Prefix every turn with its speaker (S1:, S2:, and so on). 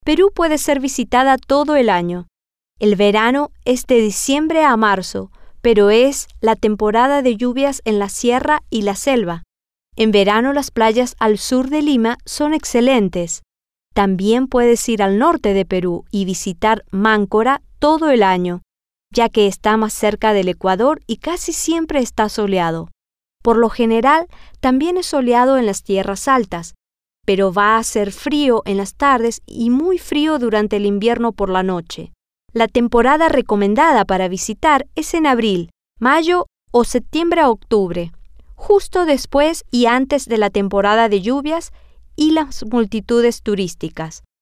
S1: Perú puede ser visitada todo el año. El verano es de diciembre a marzo, pero es la temporada de lluvias en la sierra y la selva. En verano las playas al sur de Lima son excelentes. También puedes ir al norte de Perú y visitar Máncora todo el año, ya que está más cerca del Ecuador y casi siempre está soleado. Por lo general, también es soleado en las tierras altas, pero va a ser frío en las tardes y muy frío durante el invierno por la noche. La temporada recomendada para visitar es en abril, mayo o septiembre a octubre, justo después y antes de la temporada de lluvias y las multitudes turísticas.